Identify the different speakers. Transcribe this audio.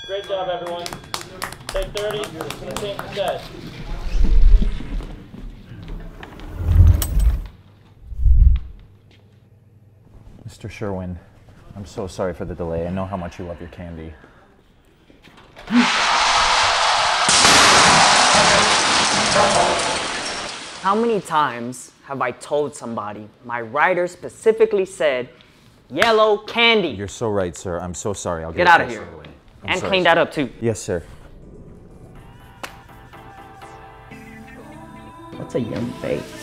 Speaker 1: Great job, everyone. Take 30. It's going to change the set.
Speaker 2: Mr. Sherwin, I'm so sorry for the delay. I know how much you love your candy.
Speaker 3: How many times have I told somebody my writer specifically said yellow candy?
Speaker 2: You're so right, sir. I'm so sorry. I'll
Speaker 3: Get out of here. And clean that up too.
Speaker 2: Yes, sir.
Speaker 3: What's a young face?